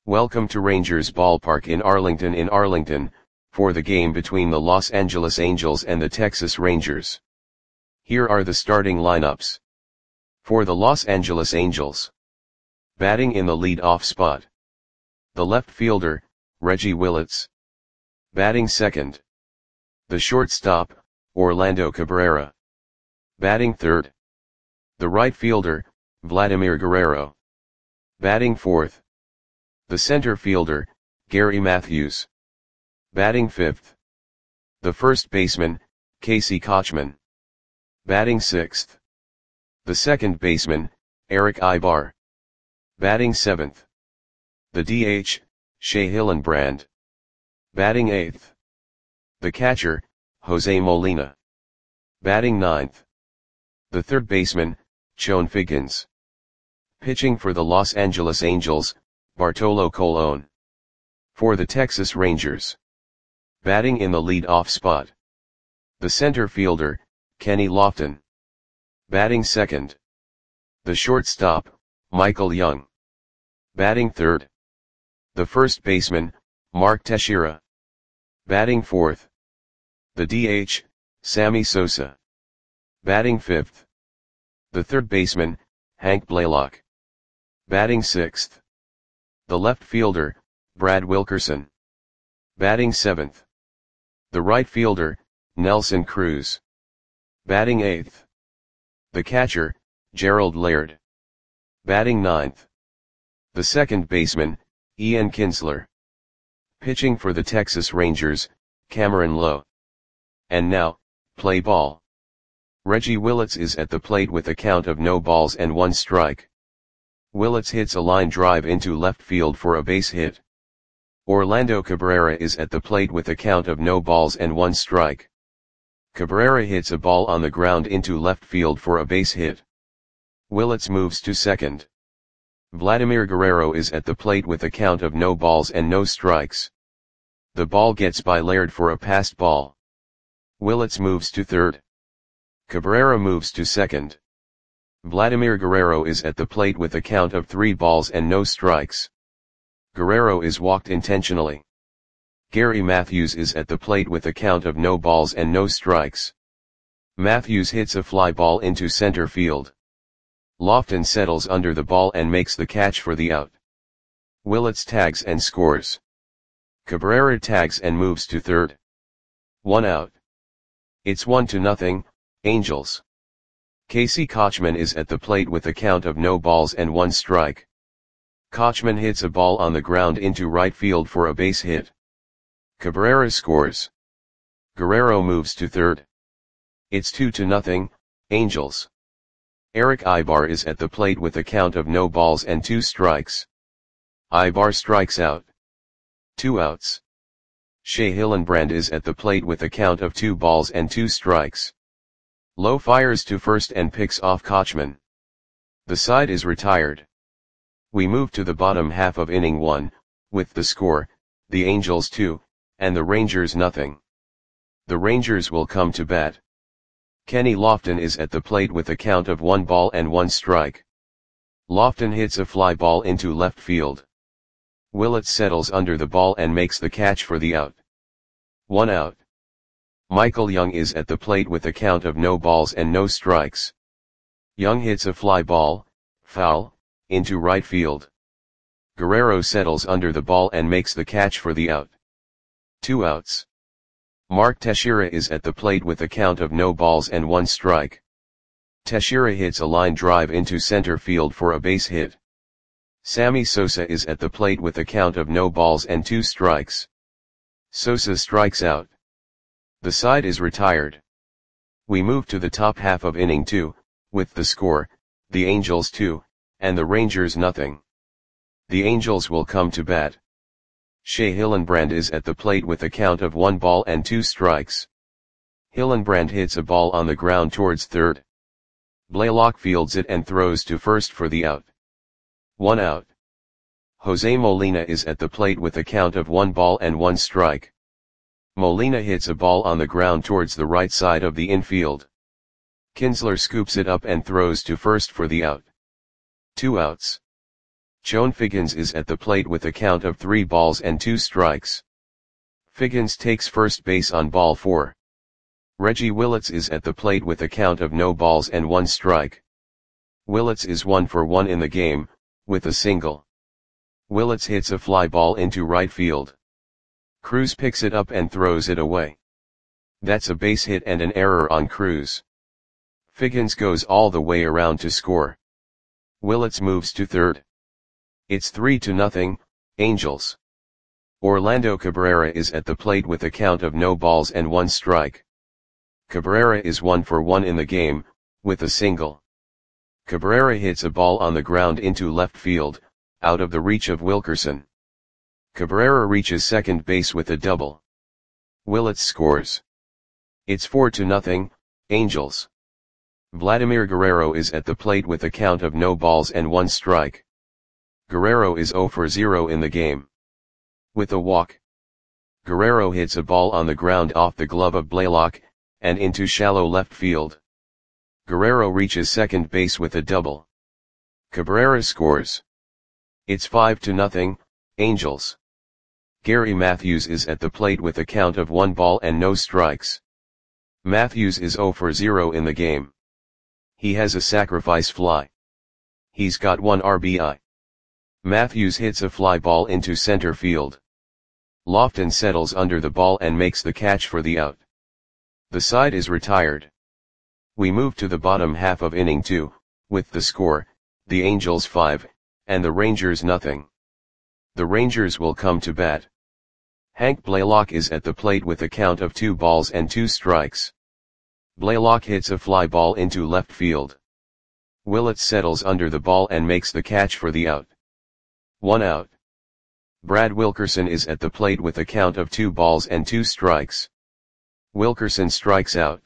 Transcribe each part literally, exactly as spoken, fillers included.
Welcome to Rangers Ballpark in Arlington in Arlington, for the game between the Los Angeles Angels and the Texas Rangers. Here are the starting lineups. For the Los Angeles Angels. Batting in the lead-off spot. The left fielder, Reggie Willits. Batting second. The shortstop, Orlando Cabrera. Batting third. The right fielder, Vladimir Guerrero. Batting fourth. The center fielder, Gary Matthews. Batting fifth. The first baseman, Casey Kotchman. Batting sixth. The second baseman, Erick Aybar. Batting seventh. The D H, Shea Hillenbrand. Batting eighth. The catcher, Jose Molina. Batting ninth. The third baseman, Chone Figgins. Pitching for the Los Angeles Angels, Bartolo Colon. For the Texas Rangers. Batting in the lead-off spot. The center fielder, Kenny Lofton. Batting second. The shortstop, Michael Young. Batting third. The first baseman, Mark Teixeira. Batting fourth. The D H, Sammy Sosa. Batting fifth. The third baseman, Hank Blaylock. Batting sixth. The left fielder, Brad Wilkerson. Batting seventh. The right fielder, Nelson Cruz. Batting eighth. The catcher, Gerald Laird. Batting ninth. The second baseman, Ian Kinsler. Pitching for the Texas Rangers, Cameron Lowe. And now, play ball. Reggie Willits is at the plate with a count of no balls and one strike. Willits hits a line drive into left field for a base hit. Orlando Cabrera is at the plate with a count of no balls and one strike. Cabrera hits a ball on the ground into left field for a base hit. Willits moves to second. Vladimir Guerrero is at the plate with a count of no balls and no strikes. The ball gets by Laird for a passed ball. Willits moves to third. Cabrera moves to second. Vladimir Guerrero is at the plate with a count of three balls and no strikes. Guerrero is walked intentionally. Gary Matthews is at the plate with a count of no balls and no strikes. Matthews hits a fly ball into center field. Lofton settles under the ball and makes the catch for the out. Willits tags and scores. Cabrera tags and moves to third. One out. It's one to nothing, Angels. Casey Kotchman is at the plate with a count of no balls and one strike. Kotchman hits a ball on the ground into right field for a base hit. Cabrera scores. Guerrero moves to third. It's two to nothing, Angels. Erick Aybar is at the plate with a count of no balls and two strikes. Aybar strikes out. Two outs. Shea Hillenbrand is at the plate with a count of two balls and two strikes. Lowe fires to first and picks off Kotchman. The side is retired. We move to the bottom half of inning one, with the score, the Angels two, and the Rangers nothing. The Rangers will come to bat. Kenny Lofton is at the plate with a count of one ball and one strike. Lofton hits a fly ball into left field. Willits settles under the ball and makes the catch for the out. One out. Michael Young is at the plate with a count of no balls and no strikes. Young hits a fly ball, foul, into right field. Guerrero settles under the ball and makes the catch for the out. Two outs. Mark Teixeira is at the plate with a count of no balls and one strike. Teixeira hits a line drive into center field for a base hit. Sammy Sosa is at the plate with a count of no balls and two strikes. Sosa strikes out. The side is retired. We move to the top half of inning two, with the score, the Angels two, and the Rangers nothing. The Angels will come to bat. Shea Hillenbrand is at the plate with a count of one ball and two strikes. Hillenbrand hits a ball on the ground towards third. Blaylock fields it and throws to first for the out. One out. Jose Molina is at the plate with a count of one ball and one strike. Molina hits a ball on the ground towards the right side of the infield. Kinsler scoops it up and throws to first for the out. Two outs. Joan Figgins is at the plate with a count of three balls and two strikes. Figgins takes first base on ball four. Reggie Willits is at the plate with a count of no balls and one strike. Willits is one for one in the game, with a single. Willits hits a fly ball into right field. Cruz picks it up and throws it away. That's a base hit and an error on Cruz. Figgins goes all the way around to score. Willits moves to third. It's three to nothing, Angels. Orlando Cabrera is at the plate with a count of no balls and one strike. Cabrera is one for one in the game, with a single. Cabrera hits a ball on the ground into left field, out of the reach of Wilkerson. Cabrera reaches second base with a double. Willits scores. It's four to nothing, Angels. Vladimir Guerrero is at the plate with a count of no balls and one strike. Guerrero is zero for zero in the game. With a walk. Guerrero hits a ball on the ground off the glove of Blaylock, and into shallow left field. Guerrero reaches second base with a double. Cabrera scores. It's five to nothing, Angels. Gary Matthews is at the plate with a count of one ball and no strikes. Matthews is zero for zero in the game. He has a sacrifice fly. He's got one R B I. Matthews hits a fly ball into center field. Lofton settles under the ball and makes the catch for the out. The side is retired. We move to the bottom half of inning two, with the score, the Angels five, and the Rangers nothing. The Rangers will come to bat. Hank Blaylock is at the plate with a count of two balls and two strikes. Blaylock hits a fly ball into left field. Willits settles under the ball and makes the catch for the out. One out. Brad Wilkerson is at the plate with a count of two balls and two strikes. Wilkerson strikes out.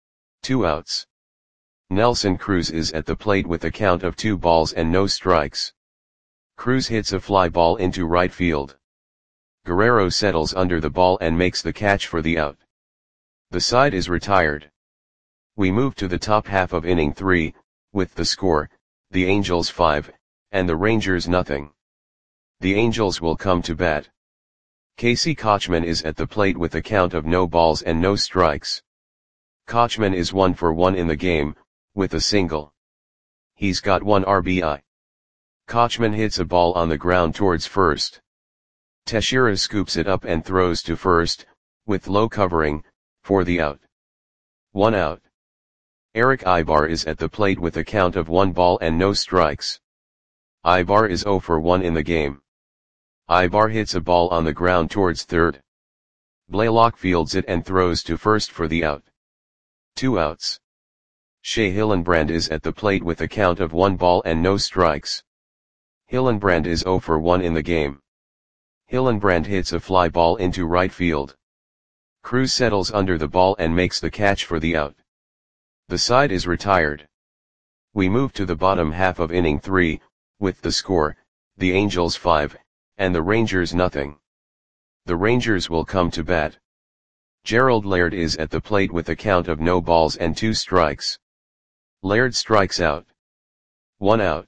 Two outs. Nelson Cruz is at the plate with a count of two balls and no strikes. Cruz hits a fly ball into right field. Guerrero settles under the ball and makes the catch for the out. The side is retired. We move to the top half of inning three, with the score, the Angels five, and the Rangers nothing. The Angels will come to bat. Casey Kochman is at the plate with a count of no balls and no strikes. Kochman is one for one in the game, with a single. He's got one R B I. Kochman hits a ball on the ground towards first. Teixeira scoops it up and throws to first, with low covering, for the out. One out. Eric Ibar is at the plate with a count of one ball and no strikes. Ibar is zero for one in the game. Ibar hits a ball on the ground towards third. Blaylock fields it and throws to first for the out. Two outs. Shea Hillenbrand is at the plate with a count of one ball and no strikes. Hillenbrand is zero for one in the game. Hillenbrand hits a fly ball into right field. Cruz settles under the ball and makes the catch for the out. The side is retired. We move to the bottom half of inning three, with the score, the Angels five, and the Rangers nothing. The Rangers will come to bat. Gerald Laird is at the plate with a count of no balls and two strikes. Laird strikes out. One out.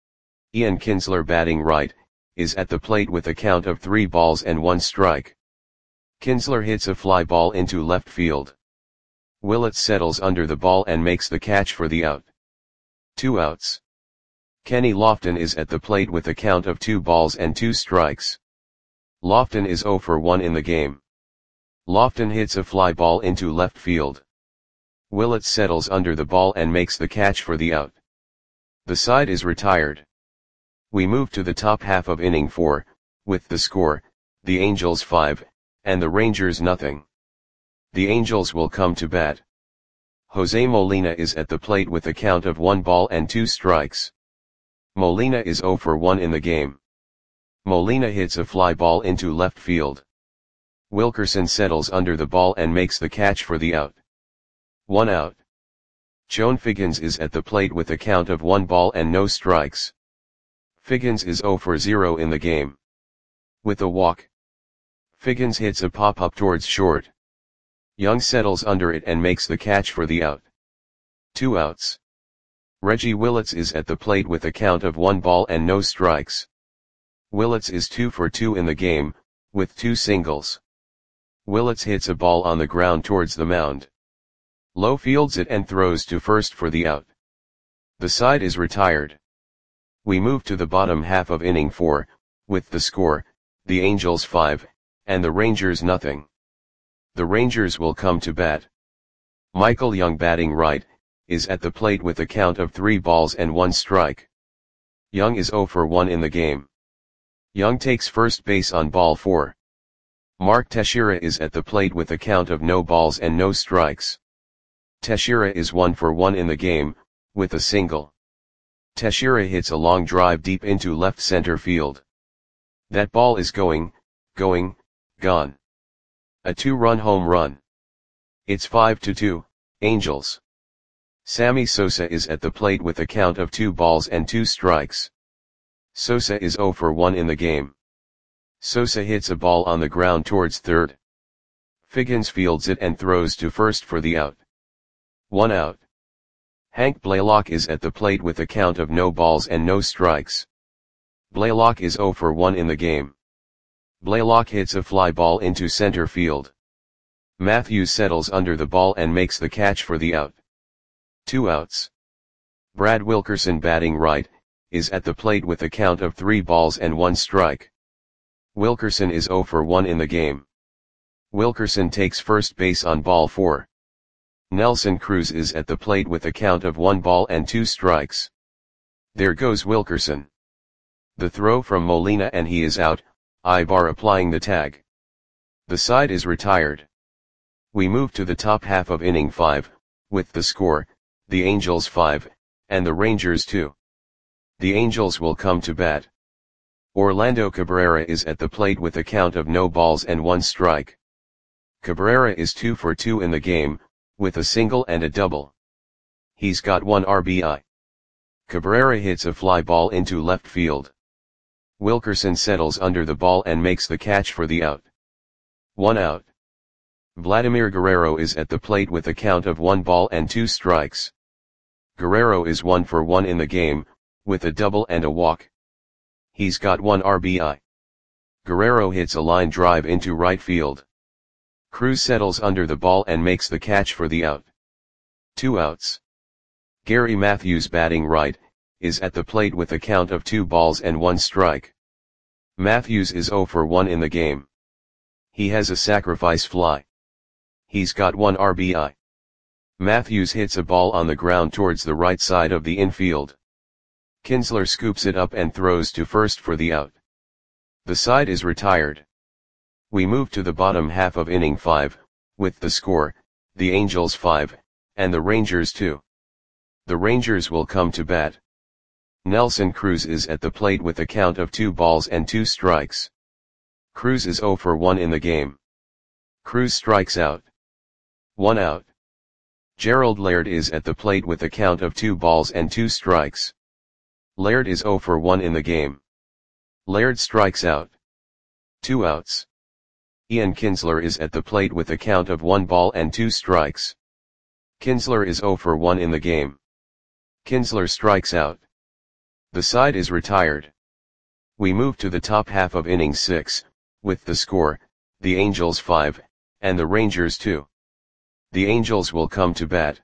Ian Kinsler, batting right, is at the plate with a count of three balls and one strike. Kinsler hits a fly ball into left field. Willits settles under the ball and makes the catch for the out. Two outs. Kenny Lofton is at the plate with a count of two balls and two strikes. Lofton is zero for one in the game. Lofton hits a fly ball into left field. Willits settles under the ball and makes the catch for the out. The side is retired. We move to the top half of inning four, with the score, the Angels five, and the Rangers nothing. The Angels will come to bat. Jose Molina is at the plate with a count of one ball and two strikes. Molina is zero for one in the game. Molina hits a fly ball into left field. Wilkerson settles under the ball and makes the catch for the out. One out. Joan Figgins is at the plate with a count of one ball and no strikes. Figgins is zero for zero in the game. With a walk. Figgins hits a pop-up towards short. Young settles under it and makes the catch for the out. Two outs. Reggie Willits is at the plate with a count of one ball and no strikes. Willits is two for two in the game, with two singles. Willits hits a ball on the ground towards the mound. Lowe fields it and throws to first for the out. The side is retired. We move to the bottom half of inning four, with the score, the Angels five, and the Rangers nothing. The Rangers will come to bat. Michael Young, batting right, is at the plate with a count of three balls and one strike. Young is zero for one in the game. Young takes first base on ball four. Mark Teixeira is at the plate with a count of no balls and no strikes. Teixeira is one for one in the game, with a single. Teixeira hits a long drive deep into left center field. That ball is going, going, gone. A two-run home run. It's five to two, Angels. Sammy Sosa is at the plate with a count of two balls and two strikes. Sosa is zero for one in the game. Sosa hits a ball on the ground towards third. Figgins fields it and throws to first for the out. One out. Hank Blaylock is at the plate with a count of no balls and no strikes. Blaylock is zero for one in the game. Blaylock hits a fly ball into center field. Matthews settles under the ball and makes the catch for the out. Two outs. Brad Wilkerson, batting right, is at the plate with a count of three balls and one strike. Wilkerson is zero for one in the game. Wilkerson takes first base on ball four. Nelson Cruz is at the plate with a count of one ball and two strikes. There goes Wilkerson. The throw from Molina and he is out, Ibar applying the tag. The side is retired. We move to the top half of inning five, with the score, the Angels five, and the Rangers two. The Angels will come to bat. Orlando Cabrera is at the plate with a count of no balls and one strike. Cabrera is two for two in the game, with a single and a double. He's got one R B I. Cabrera hits a fly ball into left field. Wilkerson settles under the ball and makes the catch for the out. One out. Vladimir Guerrero is at the plate with a count of one ball and two strikes. Guerrero is one for one in the game, with a double and a walk. He's got one R B I. Guerrero hits a line drive into right field. Cruz settles under the ball and makes the catch for the out. Two outs. Gary Matthews, batting right, is at the plate with a count of two balls and one strike. Matthews is zero for one in the game. He has a sacrifice fly. He's got one R B I. Matthews hits a ball on the ground towards the right side of the infield. Kinsler scoops it up and throws to first for the out. The side is retired. We move to the bottom half of inning five, with the score, the Angels five, and the Rangers two. The Rangers will come to bat. Nelson Cruz is at the plate with a count of two balls and two strikes. Cruz is zero for one in the game. Cruz strikes out. One out. Gerald Laird is at the plate with a count of two balls and two strikes. Laird is zero for one in the game. Laird strikes out. Two outs. Ian Kinsler is at the plate with a count of one ball and two strikes. Kinsler is zero for one in the game. Kinsler strikes out. The side is retired. We move to the top half of inning six, with the score, the Angels five, and the Rangers two. The Angels will come to bat.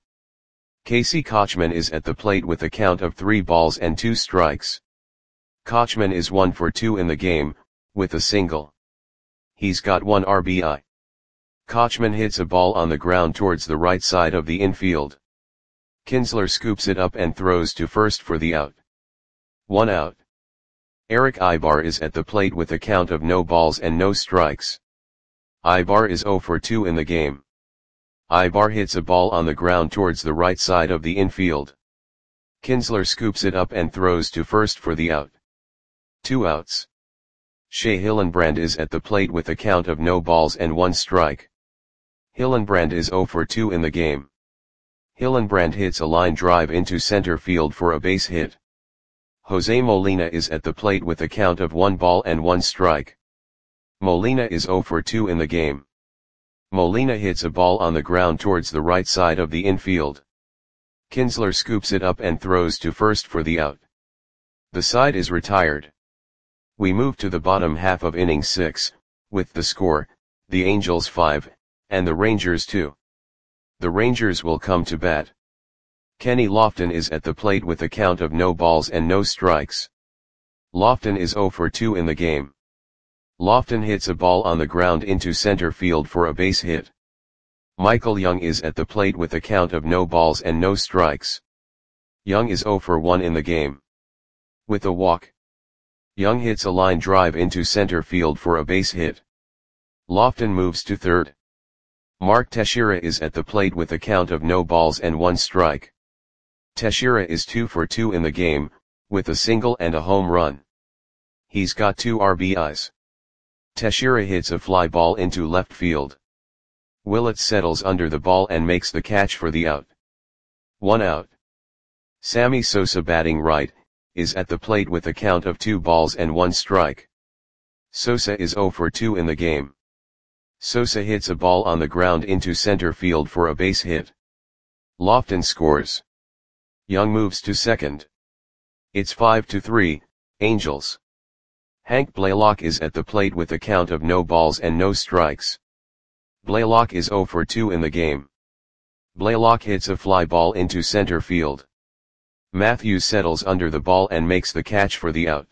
Casey Kochman is at the plate with a count of three balls and two strikes. Kochman is one for two in the game, with a single. He's got one R B I. Kochman hits a ball on the ground towards the right side of the infield. Kinsler scoops it up and throws to first for the out. One out. Eric Ibar is at the plate with a count of no balls and no strikes. Ibar is zero for two in the game. Ibar hits a ball on the ground towards the right side of the infield. Kinsler scoops it up and throws to first for the out. Two outs. Shea Hillenbrand is at the plate with a count of no balls and one strike. Hillenbrand is zero for two in the game. Hillenbrand hits a line drive into center field for a base hit. Jose Molina is at the plate with a count of one ball and one strike. Molina is zero for two in the game. Molina hits a ball on the ground towards the right side of the infield. Kinsler scoops it up and throws to first for the out. The side is retired. We move to the bottom half of inning six, with the score, the Angels five, and the Rangers two. The Rangers will come to bat. Kenny Lofton is at the plate with a count of no balls and no strikes. Lofton is oh for two in the game. Lofton hits a ball on the ground into center field for a base hit. Michael Young is at the plate with a count of no balls and no strikes. Young is oh for one in the game. With a walk, Young hits a line drive into center field for a base hit. Lofton moves to third. Mark Teixeira is at the plate with a count of no balls and one strike. Teixeira is two for two in the game, with a single and a home run. He's got two R B Is. Teixeira hits a fly ball into left field. Willett settles under the ball and makes the catch for the out. One out. Sammy Sosa, batting right, is at the plate with a count of two balls and one strike. Sosa is oh for two in the game. Sosa hits a ball on the ground into center field for a base hit. Lofton scores. Young moves to second. It's five to three, Angels. Hank Blaylock is at the plate with a count of no balls and no strikes. Blaylock is oh for two in the game. Blaylock hits a fly ball into center field. Matthews settles under the ball and makes the catch for the out.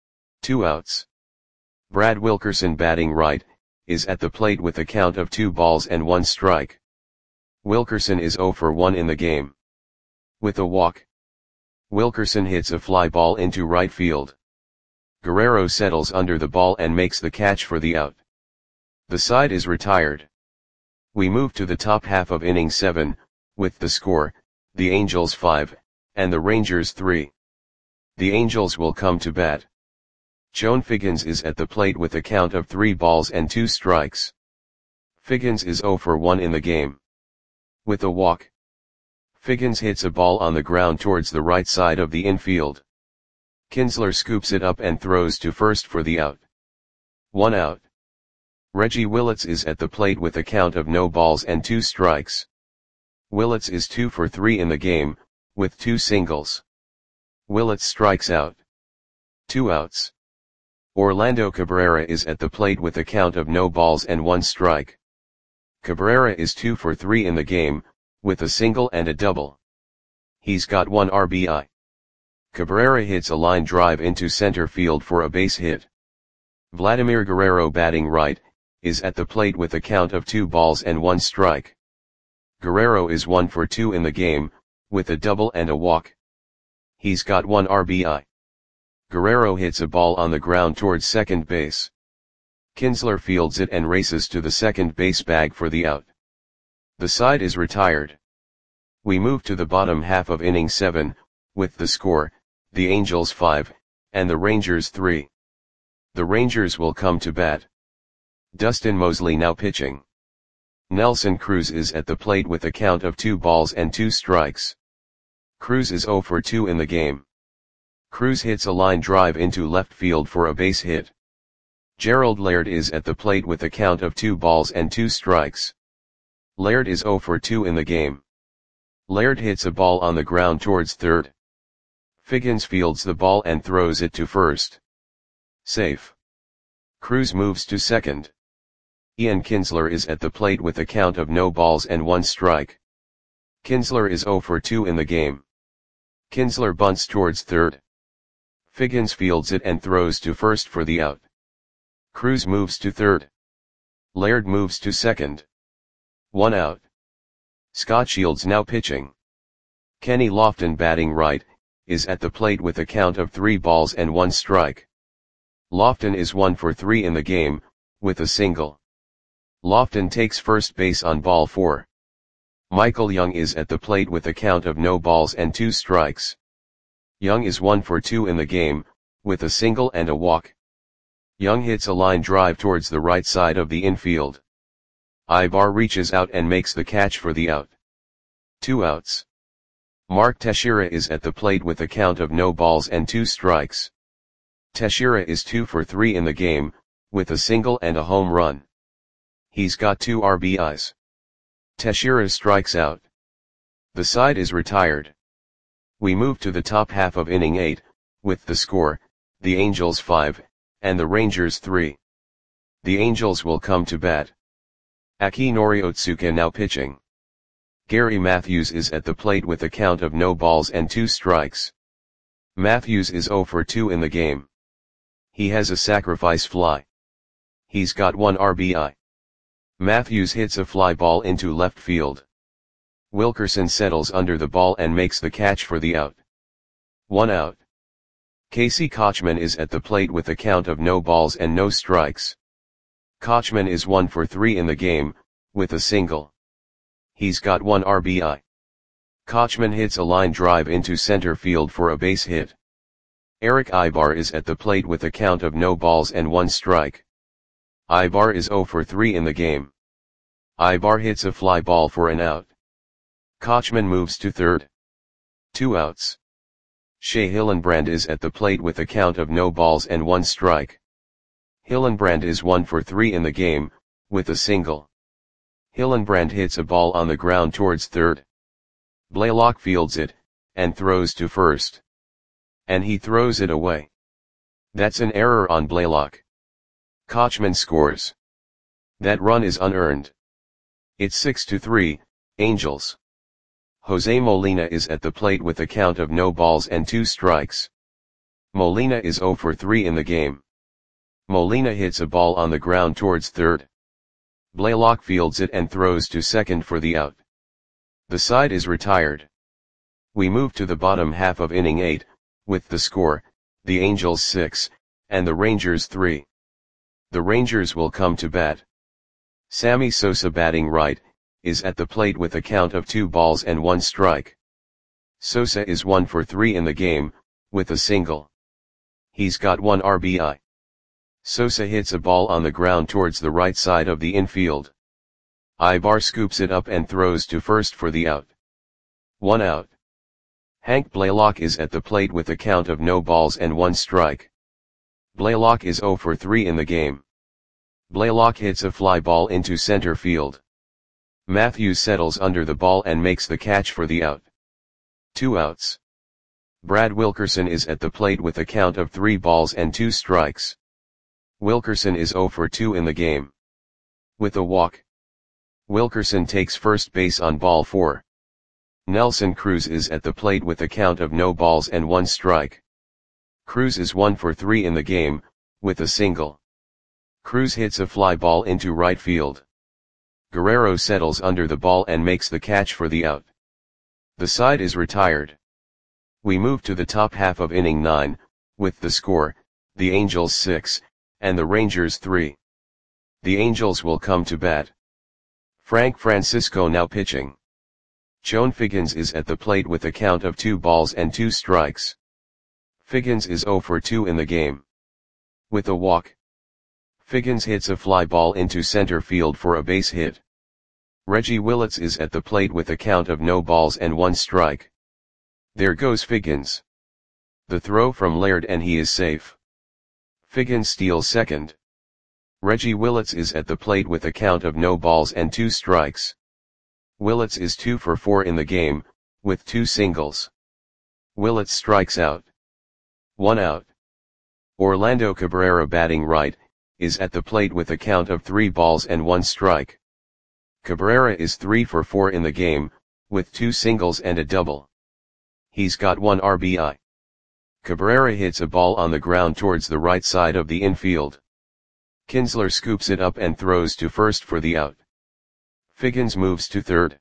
Two outs. Brad Wilkerson, batting right, is at the plate with a count of two balls and one strike. Wilkerson is oh for one in the game. With a walk, Wilkerson hits a fly ball into right field. Guerrero settles under the ball and makes the catch for the out. The side is retired. We move to the top half of inning seven, with the score, the Angels five, and the Rangers three. The Angels will come to bat. Joan Figgins is at the plate with a count of three balls and two strikes. Figgins is oh for one in the game. With a walk, Figgins hits a ball on the ground towards the right side of the infield. Kinsler scoops it up and throws to first for the out. One out. Reggie Willits is at the plate with a count of no balls and two strikes. Willits is two for three in the game, with two singles. Willits strikes out. Two outs. Orlando Cabrera is at the plate with a count of no balls and one strike. Cabrera is two for three in the game, with a single and a double. He's got one R B I. Cabrera hits a line drive into center field for a base hit. Vladimir Guerrero, batting right, is at the plate with a count of two balls and one strike. Guerrero is one for two in the game, with a double and a walk. He's got one R B I. Guerrero hits a ball on the ground towards second base. Kinsler fields it and races to the second base bag for the out. The side is retired. We move to the bottom half of inning seven, with the score, the Angels five, and the Rangers three. The Rangers will come to bat. Dustin Mosley now pitching. Nelson Cruz is at the plate with a count of two balls and two strikes. Cruz is oh for two in the game. Cruz hits a line drive into left field for a base hit. Gerald Laird is at the plate with a count of two balls and two strikes. Laird is oh for two in the game. Laird hits a ball on the ground towards third. Figgins fields the ball and throws it to first. Safe. Cruz moves to second. Ian Kinsler is at the plate with a count of no balls and one strike. Kinsler is oh for two in the game. Kinsler bunts towards third. Figgins fields it and throws to first for the out. Cruz moves to third. Laird moves to second. One out. Scott Shields now pitching. Kenny Lofton, batting right, is at the plate with a count of three balls and one strike. Lofton is one for three in the game, with a single. Lofton takes first base on ball four. Michael Young is at the plate with a count of no balls and two strikes. Young is one for two in the game, with a single and a walk. Young hits a line drive towards the right side of the infield. Ibar reaches out and makes the catch for the out. Two outs. Mark Teixeira is at the plate with a count of no balls and two strikes. Teixeira is two for three in the game, with a single and a home run. He's got two R B Is. Teixeira strikes out. The side is retired. We move to the top half of inning eight, with the score, the Angels five, and the Rangers three. The Angels will come to bat. Akinori Otsuka now pitching. Gary Matthews is at the plate with a count of no balls and two strikes. Matthews is zero for two in the game. He has a sacrifice fly. He's got one R B I. Matthews hits a fly ball into left field. Wilkerson settles under the ball and makes the catch for the out. One out. Casey Kotchman is at the plate with a count of no balls and no strikes. Kotchman is one for three in the game, with a single. He's got one R B I. Kotchman hits a line drive into center field for a base hit. Eric Ibar is at the plate with a count of no balls and one strike. Ibar is zero for three in the game. Ibar hits a fly ball for an out. Kotchman moves to third. Two outs. Shea Hillenbrand is at the plate with a count of no balls and one strike. Hillenbrand is one for three in the game, with a single. Hillenbrand hits a ball on the ground towards third. Blaylock fields it, and throws to first. And he throws it away. That's an error on Blaylock. Kotchman scores. That run is unearned. It's six to three, Angels. Jose Molina is at the plate with a count of no balls and two strikes. Molina is zero for three in the game. Molina hits a ball on the ground towards third. Blaylock fields it and throws to second for the out. The side is retired. We move to the bottom half of inning eight, with the score, the Angels six, and the Rangers three. The Rangers will come to bat. Sammy Sosa batting right, is at the plate with a count of two balls and one strike. Sosa is one for three in the game, with a single. He's got one R B I. Sosa hits a ball on the ground towards the right side of the infield. Ibar scoops it up and throws to first for the out. One out. Hank Blaylock is at the plate with a count of no balls and one strike. Blaylock is zero for three in the game. Blaylock hits a fly ball into center field. Matthews settles under the ball and makes the catch for the out. Two outs. Brad Wilkerson is at the plate with a count of three balls and two strikes. Wilkerson is zero for two in the game. With a walk. Wilkerson takes first base on ball four. Nelson Cruz is at the plate with a count of no balls and one strike. Cruz is one for three in the game, with a single. Cruz hits a fly ball into right field. Guerrero settles under the ball and makes the catch for the out. The side is retired. We move to the top half of inning nine, with the score, the Angels six, and the Rangers three. The Angels will come to bat. Frank Francisco now pitching. Chone Figgins is at the plate with a count of two balls and two strikes. Figgins is zero for two in the game. With a walk. Figgins hits a fly ball into center field for a base hit. Reggie Willits is at the plate with a count of no balls and one strike. There goes Figgins. The throw from Laird and he is safe. Figgins steals second. Reggie Willits is at the plate with a count of no balls and two strikes. Willits is two for four in the game, with two singles. Willits strikes out. One out. Orlando Cabrera batting right, is at the plate with a count of three balls and one strike. Cabrera is three for four in the game, with two singles and a double. He's got one R B I. Cabrera hits a ball on the ground towards the right side of the infield. Kinsler scoops it up and throws to first for the out. Figgins moves to third.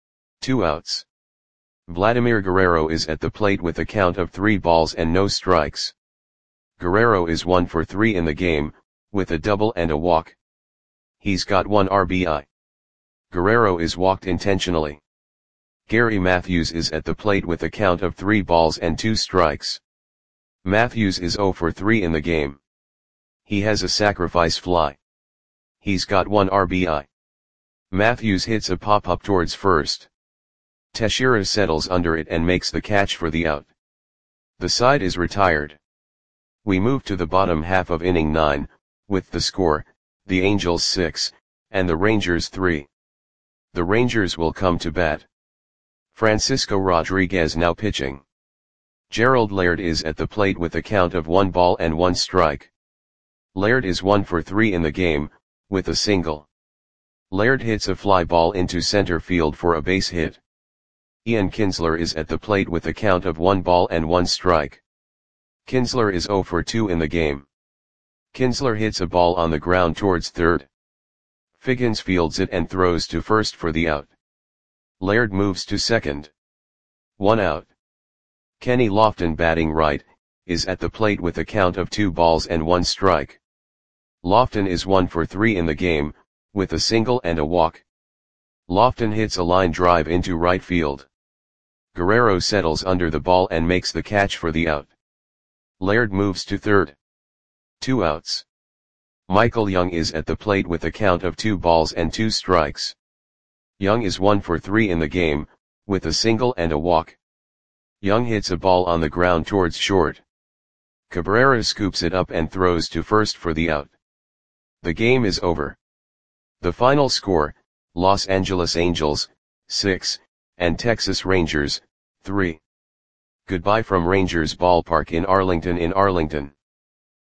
Two outs. Vladimir Guerrero is at the plate with a count of three balls and no strikes. Guerrero is one for three in the game, with a double and a walk. He's got one R B I. Guerrero is walked intentionally. Gary Matthews is at the plate with a count of three balls and two strikes. Matthews is zero for three in the game. He has a sacrifice fly. He's got one R B I. Matthews hits a pop-up towards first. Teixeira settles under it and makes the catch for the out. The side is retired. We move to the bottom half of inning nine, with the score, the Angels six, and the Rangers three. The Rangers will come to bat. Francisco Rodriguez now pitching. Gerald Laird is at the plate with a count of one ball and one strike. Laird is one for three in the game, with a single. Laird hits a fly ball into center field for a base hit. Ian Kinsler is at the plate with a count of one ball and one strike. Kinsler is zero for two in the game. Kinsler hits a ball on the ground towards third. Figgins fields it and throws to first for the out. Laird moves to second. One out. Kenny Lofton, batting right, is at the plate with a count of two balls and one strike. Lofton is one for three in the game, with a single and a walk. Lofton hits a line drive into right field. Guerrero settles under the ball and makes the catch for the out. Laird moves to third. Two outs. Michael Young is at the plate with a count of two balls and two strikes. Young is one for three in the game, with a single and a walk. Young hits a ball on the ground towards short. Cabrera scoops it up and throws to first for the out. The game is over. The final score, Los Angeles Angels, six, and Texas Rangers, three. Goodbye from Rangers Ballpark in Arlington in Arlington.